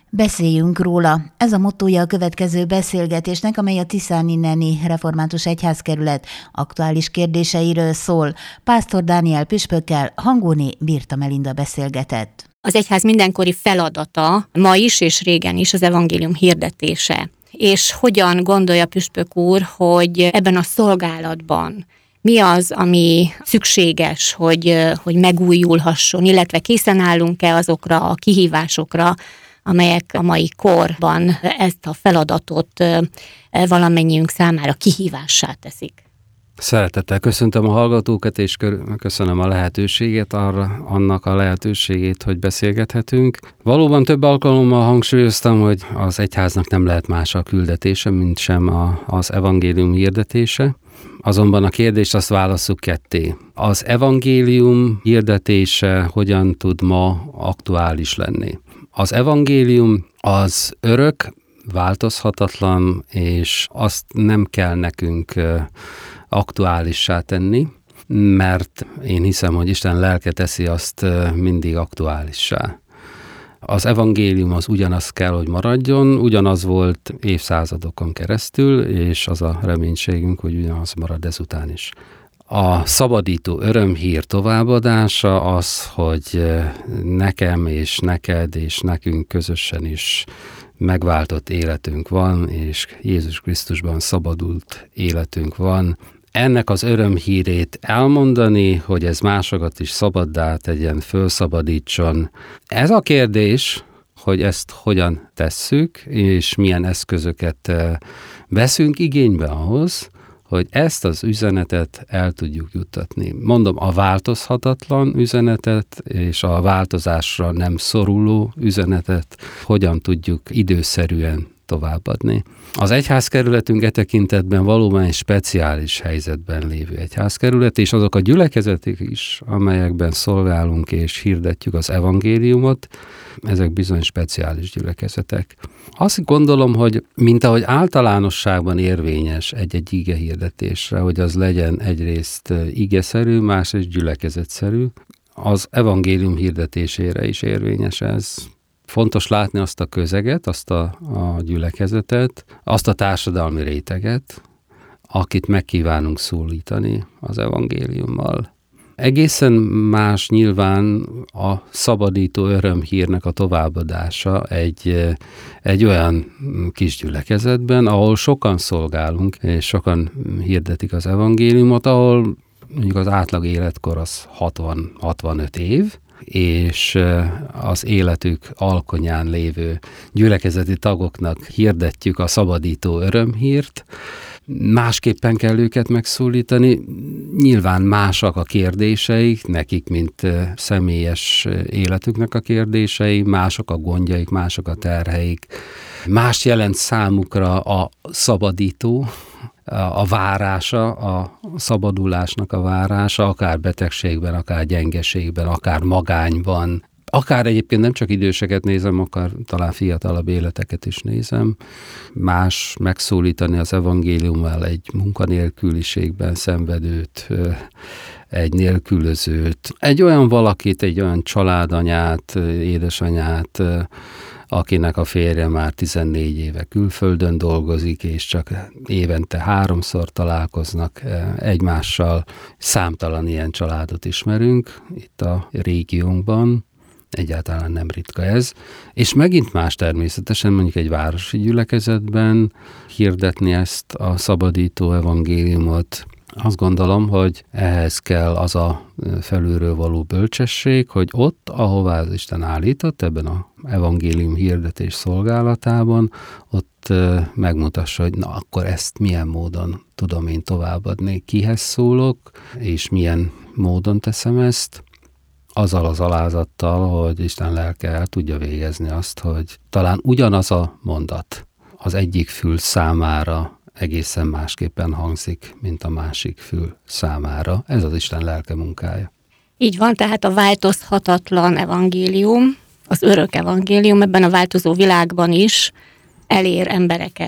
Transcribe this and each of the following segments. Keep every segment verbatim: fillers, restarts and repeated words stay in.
Beszéljünk róla. Ez a mottója a következő beszélgetésnek, amely a Tiszáninneni Református Egyházkerület aktuális kérdéseiről szól. Pásztor Dániel püspökkel Hangóné Birta Melinda beszélgetett. Az egyház mindenkori feladata ma is és régen is az evangélium hirdetése. És hogyan gondolja püspök úr, hogy ebben a szolgálatban mi az, ami szükséges, hogy, hogy megújulhasson, illetve készen állunk-e azokra a kihívásokra, amelyek a mai korban ezt a feladatot valamennyiünk számára kihívássá teszik. Szeretettel köszöntöm a hallgatókat, és köszönöm a lehetőséget, arra, annak a lehetőségét, hogy beszélgethetünk. Valóban több alkalommal hangsúlyoztam, hogy az egyháznak nem lehet más a küldetése, mint sem a, az evangélium hirdetése. Azonban a kérdést azt válasszuk ketté. Az evangélium hirdetése hogyan tud ma aktuális lenni? Az evangélium az örök, változhatatlan, és azt nem kell nekünk aktuálissá tenni, mert én hiszem, hogy Isten lelke teszi azt mindig aktuálissá. Az evangélium az ugyanaz kell, hogy maradjon, ugyanaz volt évszázadokon keresztül, és az a reménységünk, hogy ugyanaz marad ezután is. A szabadító örömhír továbbadása az, hogy nekem és neked és nekünk közösen is megváltott életünk van, és Jézus Krisztusban szabadult életünk van. Ennek az örömhírét elmondani, hogy ez másokat is szabaddá tegyen, fölszabadítson. Ez a kérdés, hogy ezt hogyan tesszük, és milyen eszközöket veszünk igénybe ahhoz, hogy ezt az üzenetet el tudjuk juttatni. Mondom, a változhatatlan üzenetet és a változásra nem szoruló üzenetet hogyan tudjuk időszerűen továbbadni. Az egyházkerületünk e tekintetben valóban egy speciális helyzetben lévő egyházkerület, és azok a gyülekezetek is, amelyekben szolgálunk és hirdetjük az evangéliumot, ezek bizony speciális gyülekezetek. Azt gondolom, hogy mint ahogy általánosságban érvényes egy-egy ige hirdetésre, hogy az legyen egyrészt igeszerű, másrészt gyülekezetszerű, az evangélium hirdetésére is érvényes ez. Fontos látni azt a közeget, azt a, a gyülekezetet, azt a társadalmi réteget, akit megkívánunk szólítani az evangéliummal. Egészen más nyilván a szabadító örömhírnek a továbbadása egy, egy olyan kis gyülekezetben, ahol sokan szolgálunk, és sokan hirdetik az evangéliumot, ahol mondjuk az átlag életkor az hatvan-hatvanöt év, és az életük alkonyán lévő gyülekezeti tagoknak hirdetjük a szabadító örömhírt. Másképpen kell őket megszólítani. Nyilván másak a kérdéseik, nekik, mint személyes életüknek a kérdései, mások a gondjaik, mások a terheik. Más jelent számukra a szabadító, a várása, a szabadulásnak a várása, akár betegségben, akár gyengeségben, akár magányban, akár egyébként nem csak időseket nézem, akár talán fiatalabb életeket is nézem. Más megszólítani az evangéliummal egy munkanélküliségben szenvedőt, egy nélkülözőt, egy olyan valakit, egy olyan családanyát, édesanyát, akinek a férje már tizennégy éve külföldön dolgozik, és csak évente háromszor találkoznak egymással. Számtalan ilyen családot ismerünk itt a régiónkban, egyáltalán nem ritka ez. És megint más természetesen mondjuk egy városi gyülekezetben hirdetni ezt a szabadító evangéliumot. Azt gondolom, hogy ehhez kell az a felülről való bölcsesség, hogy ott, ahová az Isten állított, ebben az evangélium hirdetés szolgálatában, ott megmutassa, hogy na akkor ezt milyen módon tudom én továbbadni, kihez szólok, és milyen módon teszem ezt, azzal az alázattal, hogy Isten lelke el tudja végezni azt, hogy talán ugyanaz a mondat az egyik fül számára egészen másképpen hangzik, mint a másik fül számára. Ez az Isten lelke munkája. Így van, tehát a változhatatlan evangélium, az örök evangélium ebben a változó világban is elér embereket.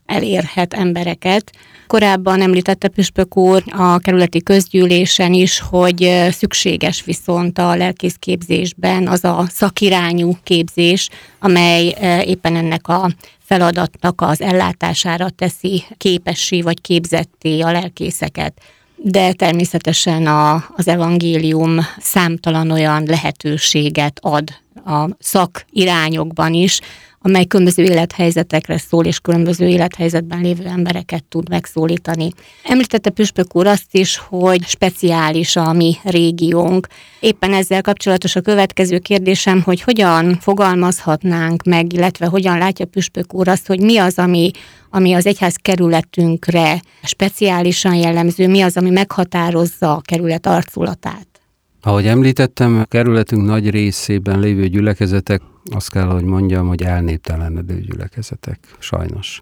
elérhet embereket. Korábban említette püspök úr a kerületi közgyűlésen is, hogy szükséges viszont a lelkészképzésben az a szakirányú képzés, amely éppen ennek a feladatnak az ellátására teszi képessé vagy képzetté a lelkészeket. De természetesen a, az evangélium számtalan olyan lehetőséget ad a szakirányokban is, amely különböző élethelyzetekre szól, és különböző élethelyzetben lévő embereket tud megszólítani. Említette püspök úr azt is, hogy speciális a mi régiónk. Éppen ezzel kapcsolatos a következő kérdésem, hogy hogyan fogalmazhatnánk meg, illetve hogyan látja püspök úr azt, hogy mi az, ami, ami az egyház kerületünkre speciálisan jellemző, mi az, ami meghatározza a kerület arculatát. Ahogy említettem, a kerületünk nagy részében lévő gyülekezetek, azt kell, hogy mondjam, hogy elnéptelenedő gyülekezetek, sajnos.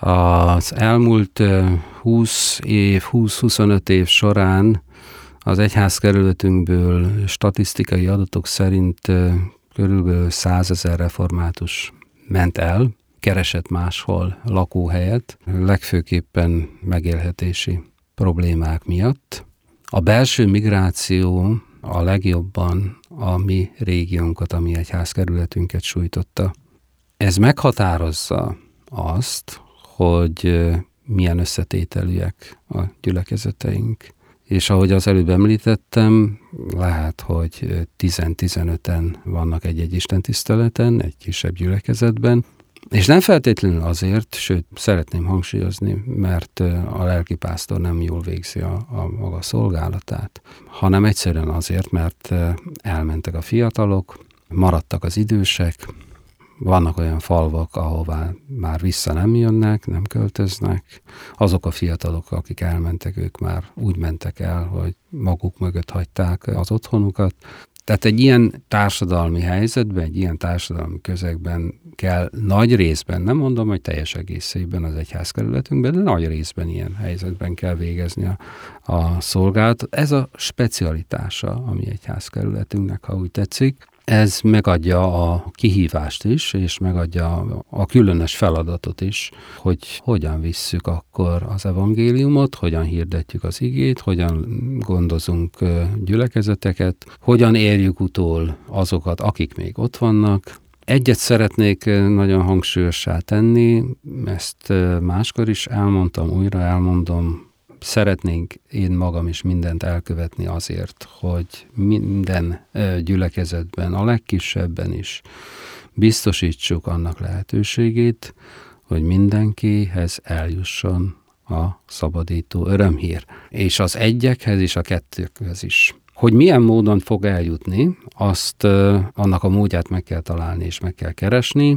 Az elmúlt húsz év, húsz-huszonöt év során az egyházkerületünkből statisztikai adatok szerint körülbelül százezer református ment el, keresett máshol lakóhelyet, legfőképpen megélhetési problémák miatt. A belső migráció a legjobban a mi régiónkat, a mi egyházkerületünket sújtotta. Ez meghatározza azt, hogy milyen összetételűek a gyülekezeteink. És ahogy az előbb említettem, lehet, hogy tíz-tizenöten vannak egy-egy istentiszteleten, egy kisebb gyülekezetben, és nem feltétlenül azért, sőt, szeretném hangsúlyozni, mert a lelkipásztor nem jól végzi a, a maga szolgálatát, hanem egyszerűen azért, mert elmentek a fiatalok, maradtak az idősek, vannak olyan falvak, ahová már vissza nem jönnek, nem költöznek. Azok a fiatalok, akik elmentek, ők már úgy mentek el, hogy maguk mögött hagyták az otthonukat. Tehát egy ilyen társadalmi helyzetben, egy ilyen társadalmi közegben kell nagy részben, nem mondom, hogy teljes egészében az egyházkerületünkben, de nagy részben ilyen helyzetben kell végezni a, a szolgálatot. Ez a specialitása a mi egyházkerületünknek, ha úgy tetszik. Ez megadja a kihívást is, és megadja a különös feladatot is, hogy hogyan visszük akkor az evangéliumot, hogyan hirdetjük az igét, hogyan gondozunk gyülekezeteket, hogyan érjük utol azokat, akik még ott vannak. Egyet szeretnék nagyon hangsúlyossá tenni, ezt máskor is elmondtam, újra elmondom, szeretnénk én magam is mindent elkövetni azért, hogy minden gyülekezetben, a legkisebben is biztosítsuk annak lehetőségét, hogy mindenkihez eljusson a szabadító örömhír. És az egyekhez és a kettőkhez is. Hogy milyen módon fog eljutni, azt annak a módját meg kell találni és meg kell keresni.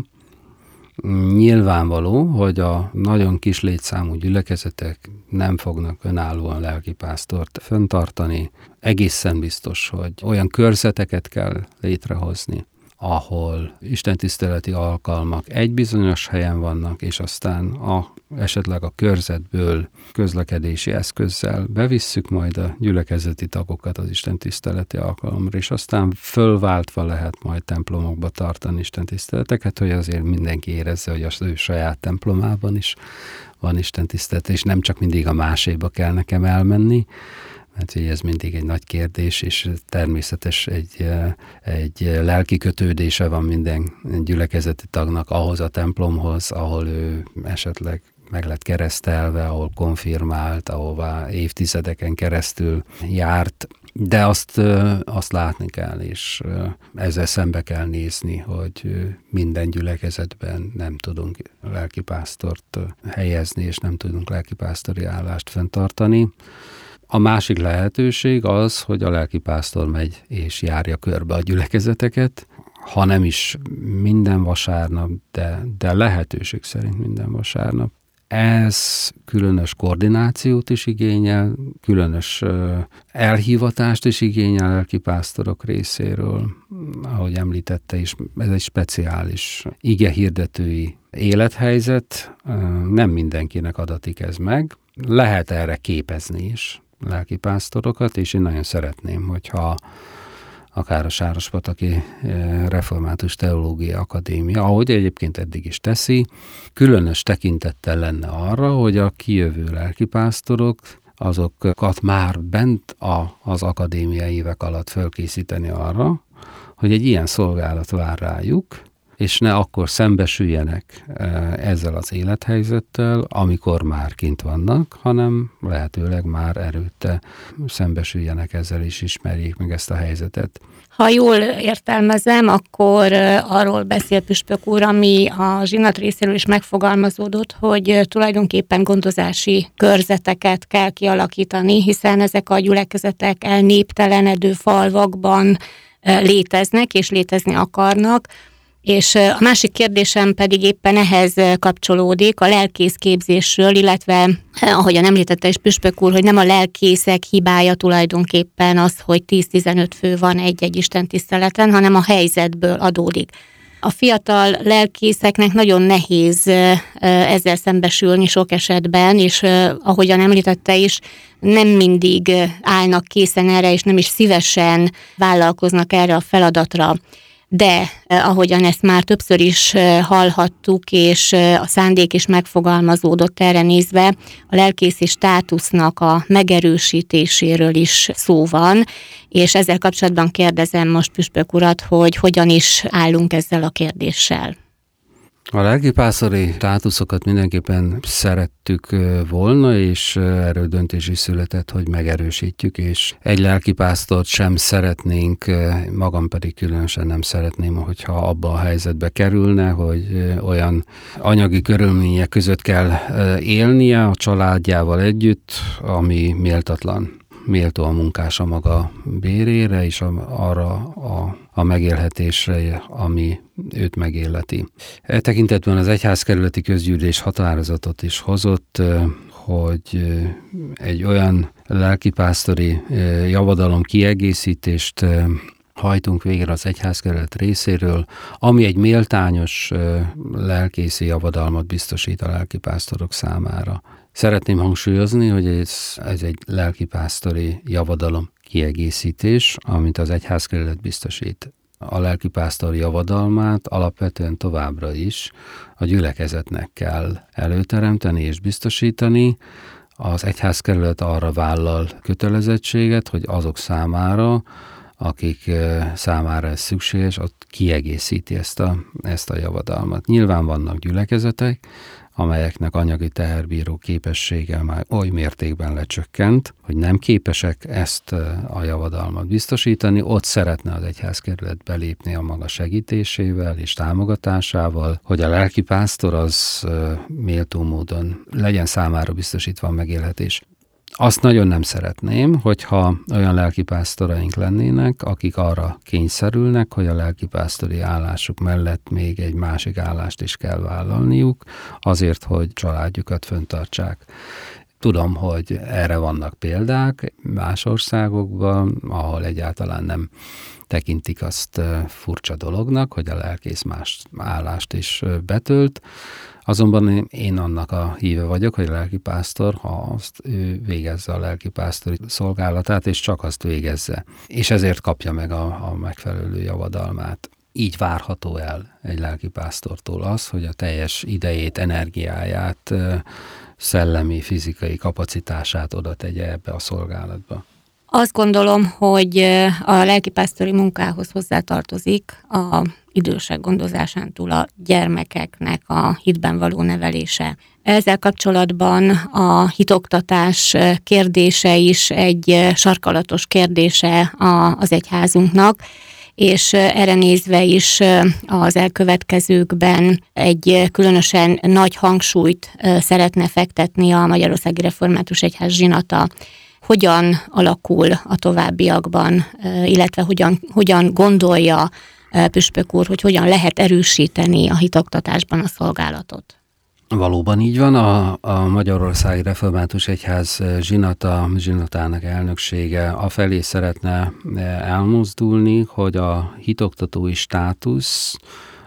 Nyilvánvaló, hogy a nagyon kis létszámú gyülekezetek nem fognak önállóan lelkipásztort fenntartani. Egészen biztos, hogy olyan körzeteket kell létrehozni, ahol istentiszteleti alkalmak egy bizonyos helyen vannak, és aztán a, esetleg a körzetből közlekedési eszközzel bevisszük majd a gyülekezeti tagokat az istentiszteleti alkalomra, és aztán fölváltva lehet majd templomokba tartani istentiszteleteket, hogy azért mindenki érezze, hogy az ő saját templomában is van istentisztelet, és nem csak mindig a máséba kell nekem elmenni, mert ez mindig egy nagy kérdés, és természetes egy, egy lelki kötődése van minden gyülekezeti tagnak ahhoz a templomhoz, ahol ő esetleg meg lett keresztelve, ahol konfirmált, ahová évtizedeken keresztül járt, de azt, azt látni kell, és ezzel szembe kell nézni, hogy minden gyülekezetben nem tudunk lelkipásztort helyezni, és nem tudunk lelkipásztori állást fenntartani. A másik lehetőség az, hogy a lelkipásztor megy és járja körbe a gyülekezeteket, ha nem is minden vasárnap, de, de lehetőség szerint minden vasárnap. Ez különös koordinációt is igényel, különös elhívatást is igényel a lelkipásztorok részéről. Ahogy említette is, ez egy speciális igehirdetői élethelyzet, nem mindenkinek adatik ez meg. Lehet erre képezni is lelkipásztorokat, és én nagyon szeretném, hogyha akár a Sárospataki Református Teológiai Akadémia, ahogy egyébként eddig is teszi, különös tekintettel lenne arra, hogy a kijövő lelkipásztorok azokat már bent a, az akadémiai évek alatt fölkészíteni arra, hogy egy ilyen szolgálat vár rájuk, és ne akkor szembesüljenek ezzel az élethelyzettel, amikor már kint vannak, hanem lehetőleg már előtte szembesüljenek ezzel, és ismerjék meg ezt a helyzetet. Ha jól értelmezem, akkor arról beszél püspök úr, ami a zsinat részéről is megfogalmazódott, hogy tulajdonképpen gondozási körzeteket kell kialakítani, hiszen ezek a gyülekezetek elnéptelenedő falvakban léteznek és létezni akarnak. És a másik kérdésem pedig éppen ehhez kapcsolódik, a lelkészképzésről, illetve ahogyan említette is püspök úr, hogy nem a lelkészek hibája tulajdonképpen az, hogy tíz-tizenöt fő van egy-egy istentiszteleten, hanem a helyzetből adódik. A fiatal lelkészeknek nagyon nehéz ezzel szembesülni sok esetben, és ahogyan említette is, nem mindig állnak készen erre, és nem is szívesen vállalkoznak erre a feladatra. De ahogyan ezt már többször is hallhattuk, és a szándék is megfogalmazódott erre nézve, a lelkészi státusznak a megerősítéséről is szó van, és ezzel kapcsolatban kérdezem most püspök urat, hogy hogyan is állunk ezzel a kérdéssel. A lelkipásztori státuszokat mindenképpen szerettük volna, és erről döntés is született, hogy megerősítjük, és egy lelkipásztort sem szeretnénk, magam pedig különösen nem szeretném, hogyha abba a helyzetbe kerülne, hogy olyan anyagi körülmények között kell élnie a családjával együtt, ami méltatlan. Méltó a munkása maga bérére, és arra a, a megélhetésre, ami őt megéleti. E tekintetben az egyházkerületi közgyűlés határozatot is hozott, hogy egy olyan lelkipásztori javadalom kiegészítést hajtunk végre az egyházkerület részéről, ami egy méltányos lelkészi javadalmat biztosít a lelkipásztorok számára. Szeretném hangsúlyozni, hogy ez, ez egy lelkipásztori javadalom kiegészítés, amit az egyházkerület biztosít. A lelkipásztor javadalmát alapvetően továbbra is a gyülekezetnek kell előteremteni és biztosítani. Az egyházkerület arra vállal kötelezettséget, hogy azok számára, akik számára ez szükséges, ott kiegészíti ezt a, ezt a javadalmat. Nyilván vannak gyülekezetek, amelyeknek anyagi teherbíró képessége már oly mértékben lecsökkent, hogy nem képesek ezt a javadalmat biztosítani, ott szeretne az egyházkerület belépni a maga segítésével és támogatásával, hogy a lelkipásztor az méltó módon legyen számára biztosítva a megélhetés. Azt nagyon nem szeretném, hogyha olyan lelkipásztoraink lennének, akik arra kényszerülnek, hogy a lelkipásztori állásuk mellett még egy másik állást is kell vállalniuk, azért, hogy családjukat fenntartsák. Tudom, hogy erre vannak példák más országokban, ahol egyáltalán nem tekintik azt furcsa dolognak, hogy a lelkész más állást is betölt. Azonban én annak a híve vagyok, hogy a lelkipásztor, ha azt ő végezze a lelkipásztori szolgálatát, és csak azt végezze. És ezért kapja meg a, a megfelelő javadalmát. Így várható el egy lelkipásztortól az, hogy a teljes idejét, energiáját, szellemi, fizikai kapacitását oda tegye ebbe a szolgálatba. Azt gondolom, hogy a lelkipásztori munkához hozzátartozik a idősek gondozásán túl a gyermekeknek a hitben való nevelése. Ezzel kapcsolatban a hitoktatás kérdése is egy sarkalatos kérdése az egyházunknak, és erre nézve is az elkövetkezőkben egy különösen nagy hangsúlyt szeretne fektetni a Magyarországi Református Egyház zsinata. Hogyan alakul a továbbiakban, illetve hogyan, hogyan gondolja püspök úr, hogy hogyan lehet erősíteni a hitoktatásban a szolgálatot? Valóban így van, a, a Magyarországi Református Egyház zsinata, zsinatának elnöksége afelé szeretne elmozdulni, hogy a hitoktatói státusz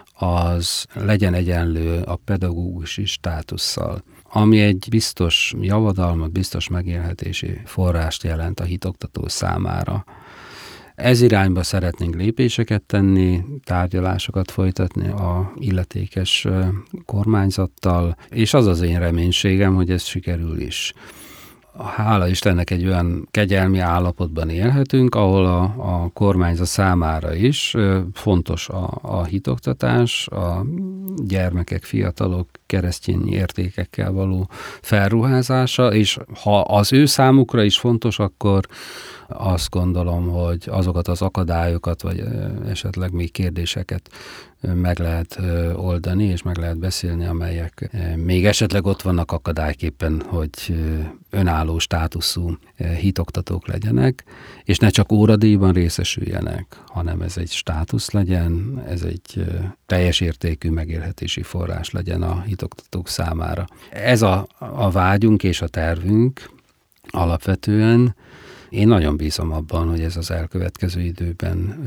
az legyen egyenlő a pedagógusi státusszal, ami egy biztos javadalmat, biztos megélhetési forrást jelent a hitoktató számára. Ez irányba szeretnénk lépéseket tenni, tárgyalásokat folytatni a illetékes kormányzattal, és az az én reménységem, hogy ez sikerül is. Hála Istennek egy olyan kegyelmi állapotban élhetünk, ahol a, a kormányzat számára is fontos a, a hitoktatás, a gyermekek, fiatalok keresztény értékekkel való felruházása, és ha az ő számukra is fontos, akkor azt gondolom, hogy azokat az akadályokat, vagy esetleg még kérdéseket meg lehet oldani, és meg lehet beszélni, amelyek még esetleg ott vannak akadályképpen, hogy önálló státuszú hitoktatók legyenek, és ne csak óradíjban részesüljenek, hanem ez egy státusz legyen, ez egy teljes értékű megélhetési forrás legyen a hitoktatók számára. Ez a, a vágyunk és a tervünk alapvetően. Én nagyon bízom abban, hogy ez az elkövetkező időben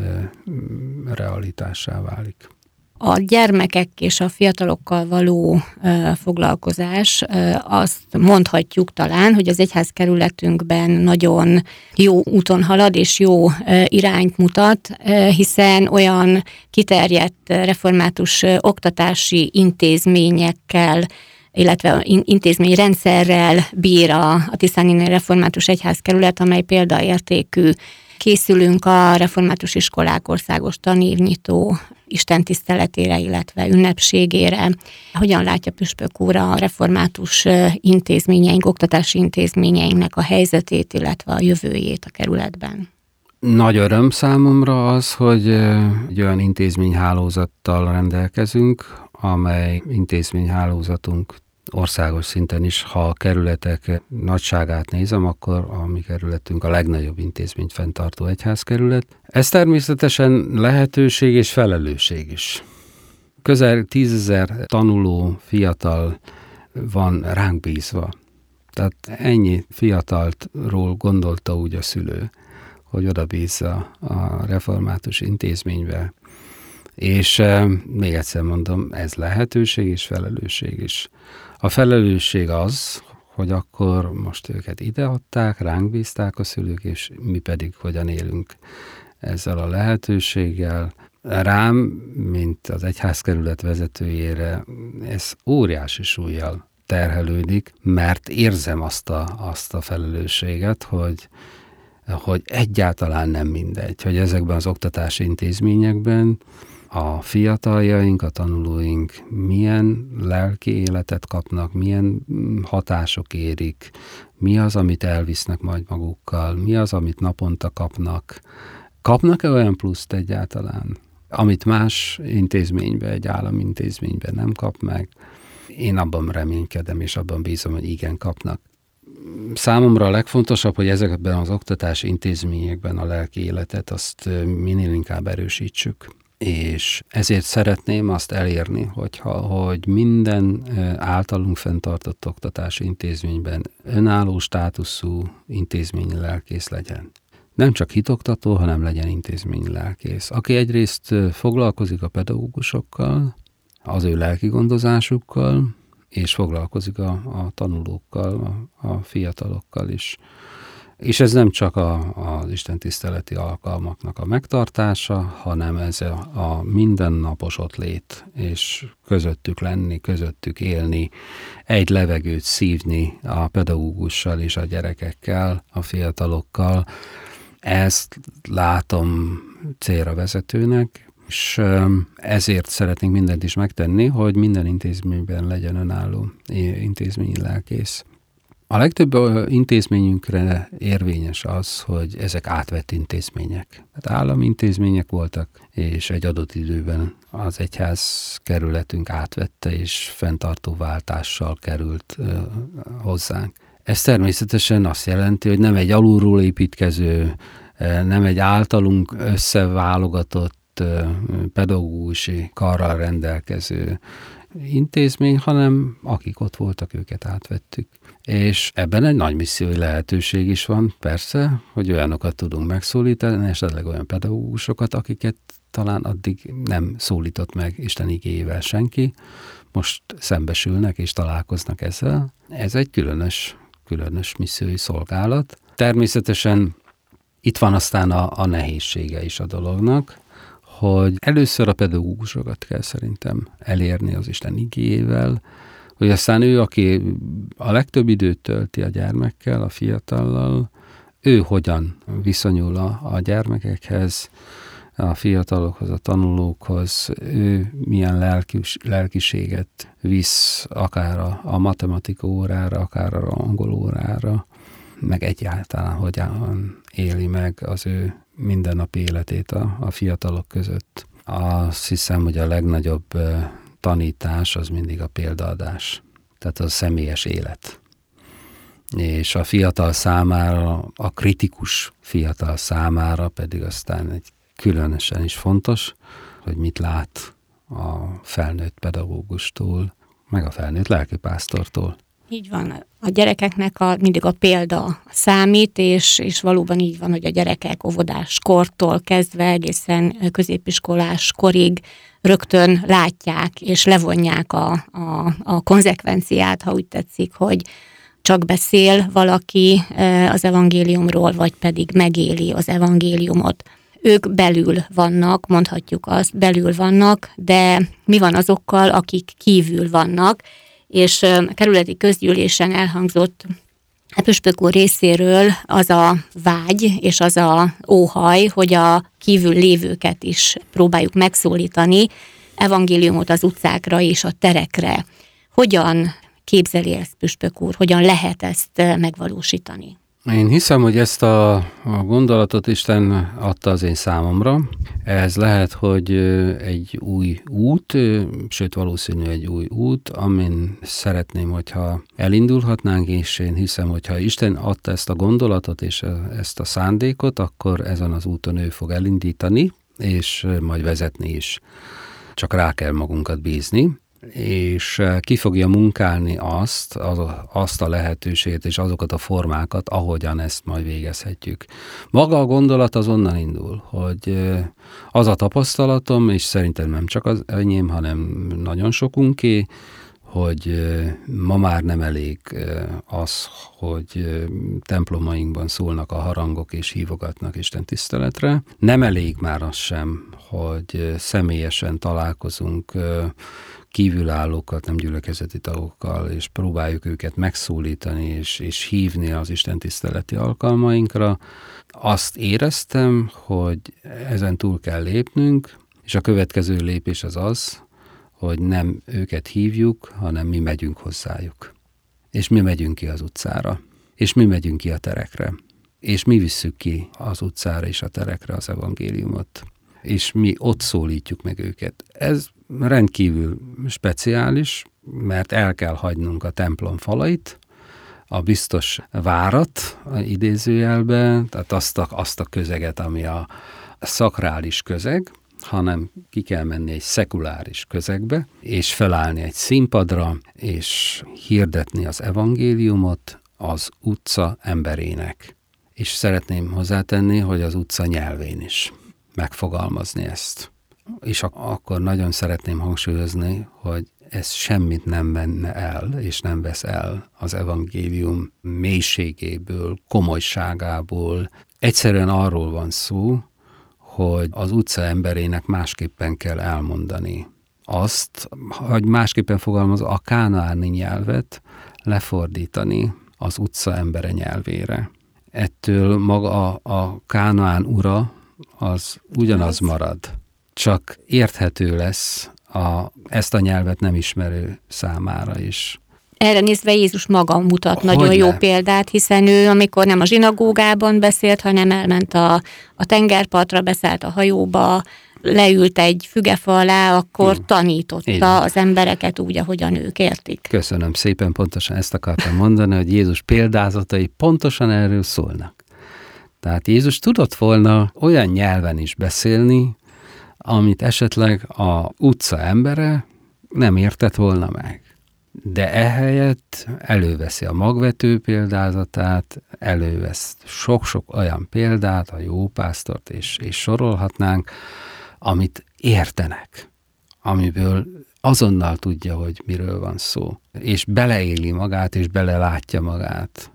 realitássá válik. A gyermekek és a fiatalokkal való ö, foglalkozás, ö, azt mondhatjuk talán, hogy az egyházkerületünkben nagyon jó úton halad és jó ö, irányt mutat, ö, hiszen olyan kiterjedt református ö, oktatási intézményekkel, illetve intézményrendszerrel bír a, a Tiszáninneni Református Egyházkerület, amely példaértékű. Készülünk a református iskolák országos tanévnyitó istentiszteletére, illetve ünnepségére. Hogyan látja püspök úr a református intézményeink, oktatási intézményeinknek a helyzetét, illetve a jövőjét a kerületben? Nagy öröm számomra az, hogy egy olyan intézményhálózattal rendelkezünk, amely intézményhálózatunk országos szinten is, ha a kerületek nagyságát nézem, akkor a mi kerületünk a legnagyobb intézményt fenntartó egyházkerület. Ez természetesen lehetőség és felelősség is. Közel tízezer tanuló fiatal van ránk bízva. Tehát ennyi fiatalról gondolta úgy a szülő, hogy oda bízza a református intézménybe. És e, még egyszer mondom, ez lehetőség és felelősség is. A felelősség az, hogy akkor most őket ideadták, ránk bízták a szülők, és mi pedig hogyan élünk ezzel a lehetőséggel. Rám, mint az egyházkerület vezetőjére, ez óriási súllyal terhelődik, mert érzem azt a, azt a felelősséget, hogy hogy egyáltalán nem mindegy, hogy ezekben az oktatási intézményekben a fiataljaink, a tanulóink milyen lelki életet kapnak, milyen hatások érik, mi az, amit elvisznek majd magukkal, mi az, amit naponta kapnak. Kapnak-e olyan pluszt egyáltalán, amit más intézményben, egy államintézményben nem kap meg? Én abban reménykedem, és abban bízom, hogy igen, kapnak. Számomra a legfontosabb, hogy ezekben az oktatási intézményekben a lelki életet azt minél inkább erősítsük. És ezért szeretném azt elérni, hogyha, hogy minden általunk fenntartott oktatási intézményben önálló státuszú intézményi lelkész legyen. Nem csak hitoktató, hanem legyen intézményi lelkész, aki egyrészt foglalkozik a pedagógusokkal, az ő lelki gondozásukkal, és foglalkozik a, a tanulókkal, a, a fiatalokkal is. És ez nem csak a, az istentiszteleti alkalmaknak a megtartása, hanem ez a, a mindennapos ottlét, és közöttük lenni, közöttük élni, egy levegőt szívni a pedagógussal és a gyerekekkel, a fiatalokkal. Ezt látom célra vezetőnek, és ezért szeretnénk mindent is megtenni, hogy minden intézményben legyen önálló intézményi lelkész. A legtöbb intézményünkre érvényes az, hogy ezek átvett intézmények. Hát állami intézmények voltak, és egy adott időben az egyházkerületünk átvette, és fenntartó váltással került hozzánk. Ez természetesen azt jelenti, hogy nem egy alulról építkező, nem egy általunk összeválogatott pedagógusi karral rendelkező intézmény, hanem akik ott voltak, őket átvettük. És ebben egy nagy missziói lehetőség is van, persze, hogy olyanokat tudunk megszólítani, esetleg olyan pedagógusokat, akiket talán addig nem szólított meg Isten igéjével senki, most szembesülnek és találkoznak ezzel. Ez egy különös, különös missziói szolgálat. Természetesen Itt van aztán a, a nehézsége is a dolognak, hogy először a pedagógusokat kell szerintem elérni az Isten igéjével, hogy aztán ő, aki a legtöbb időt tölti a gyermekkel, a fiatallal, ő hogyan viszonyul a, a gyermekekhez, a fiatalokhoz, a tanulókhoz, ő milyen lelkis, lelkiséget visz akár a, a matematika órára, akár a angol órára, meg egyáltalán hogyan éli meg az ő mindennapi életét a, a fiatalok között. Azt hiszem, hogy a legnagyobb tanítás az mindig a példaadás, tehát a személyes élet. És a fiatal számára, a kritikus fiatal számára pedig aztán egy különösen is fontos, hogy mit lát a felnőtt pedagógustól, meg a felnőtt lelkipásztortól. Így van. A gyerekeknek a, mindig a példa számít, és, és valóban így van, hogy a gyerekek óvodás kortól kezdve egészen középiskolás korig rögtön látják és levonják a, a, a konzekvenciát, ha úgy tetszik, hogy csak beszél valaki az evangéliumról, vagy pedig megéli az evangéliumot. Ők belül vannak, mondhatjuk azt, belül vannak, de mi van azokkal, akik kívül vannak, és a kerületi közgyűlésen elhangzott a püspök úr részéről az a vágy és az a óhaj, hogy a kívül lévőket is próbáljuk megszólítani, evangéliumot az utcákra és a terekre. Hogyan képzeli ezt püspök úr, hogyan lehet ezt megvalósítani? Én hiszem, hogy ezt a, a gondolatot Isten adta az én számomra. Ez lehet, hogy egy új út, sőt valószínű egy új út, amin szeretném, hogyha elindulhatnánk, és én hiszem, hogyha Isten adta ezt a gondolatot és ezt a szándékot, akkor ezen az úton ő fog elindítani, és majd vezetni is. Csak rá kell magunkat bízni, és ki fogja munkálni azt, az, azt a lehetőséget és azokat a formákat, ahogyan ezt majd végezhetjük. Maga a gondolat az onnan indul, hogy az a tapasztalatom, és szerintem nem csak az enyém, hanem nagyon sokunké, hogy ma már nem elég az, hogy templomainkban szólnak a harangok és hívogatnak Isten tiszteletre. Nem elég már az sem, hogy személyesen találkozunk kívülállókat, nem gyülekezeti tagokkal, és próbáljuk őket megszólítani, és, és hívni az Isten tiszteleti alkalmainkra. Azt éreztem, hogy ezen túl kell lépnünk, és a következő lépés az az, hogy nem őket hívjuk, hanem mi megyünk hozzájuk. És mi megyünk ki az utcára. És mi megyünk ki a terekre. És mi visszük ki az utcára és a terekre az evangéliumot. És mi ott szólítjuk meg őket. Ez rendkívül speciális, mert el kell hagynunk a templom falait, a biztos várat a idézőjelben, tehát azt a, azt a közeget, ami a szakrális közeg, hanem ki kell menni egy szekuláris közegbe, és felállni egy színpadra, és hirdetni az evangéliumot az utca emberének. És szeretném hozzátenni, hogy az utca nyelvén is megfogalmazni ezt. És ak- akkor nagyon szeretném hangsúlyozni, hogy ez semmit nem venne el, és nem vesz el az evangélium mélységéből, komolyságából. Egyszerűen arról van szó, hogy az utca emberének másképpen kell elmondani azt, hogy másképpen fogalmaz, a kánaáni nyelvet lefordítani az utca embere nyelvére. Ettől maga a, a Kánaán ura az ugyanaz marad, csak érthető lesz a, ezt a nyelvet nem ismerő számára is. Erre nézve Jézus maga mutat Hogy nagyon ne? jó példát, hiszen ő, amikor nem a zsinagógában beszélt, hanem elment a, a tengerpartra, beszállt a hajóba, leült egy fügefa alá, akkor hmm. tanította Igen. az embereket úgy, ahogyan ők értik. Köszönöm szépen, pontosan ezt akartam mondani, hogy Jézus példázatai pontosan erről szólnak. Tehát Jézus tudott volna olyan nyelven is beszélni, amit esetleg a utca embere nem értett volna meg. De ehelyett előveszi a magvető példázatát, elővesz sok-sok olyan példát, a jópásztort, és, és sorolhatnánk, amit értenek, amiből azonnal tudja, hogy miről van szó. És beleéli magát, és belelátja magát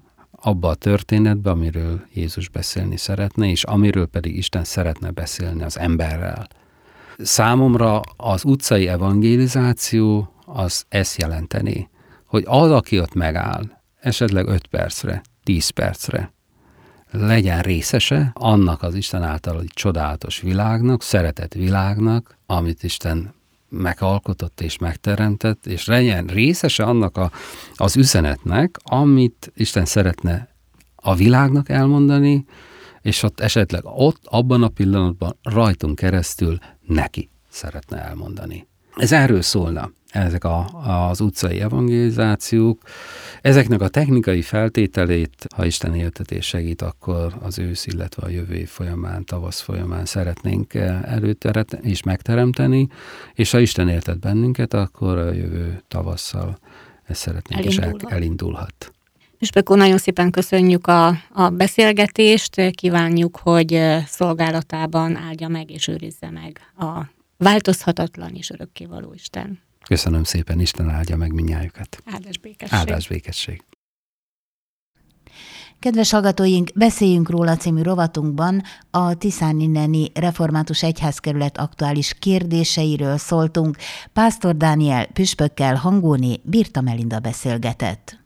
abba a történetbe, amiről Jézus beszélni szeretne, és amiről pedig Isten szeretne beszélni az emberrel. Számomra az utcai evangelizáció az ezt jelenteni, hogy az, aki ott megáll, esetleg öt percre, tíz percre, legyen részese annak az Isten által csodálatos világnak, szeretett világnak, amit Isten megalkotott és megteremtett, és legyen részese annak a, az üzenetnek, amit Isten szeretne a világnak elmondani, és ott esetleg ott, abban a pillanatban rajtunk keresztül neki szeretne elmondani. Ez erről szólna, ezek a, az utcai evangelizációk. Ezeknek a technikai feltételét, ha Isten éltetés segít, akkor az ősz, illetve a jövő év folyamán, tavasz folyamán szeretnénk előteremteni és megteremteni, és ha Isten éltet bennünket, akkor a jövő tavasszal ezt szeretnénk, és el, elindulhat. Püspök úr, nagyon szépen köszönjük a, a beszélgetést, kívánjuk, hogy szolgálatában áldja meg és őrizze meg a változhatatlan és örökkévaló Isten. Köszönöm szépen, Isten áldja meg mindnyájukat. Áldás békesség. Áldás békesség. Kedves hallgatóink, beszéljünk róla című rovatunkban a Tiszáninneni Református Egyházkerület aktuális kérdéseiről szóltunk. Pásztor Dániel püspökkel Hangóné Birta Melinda beszélgetett.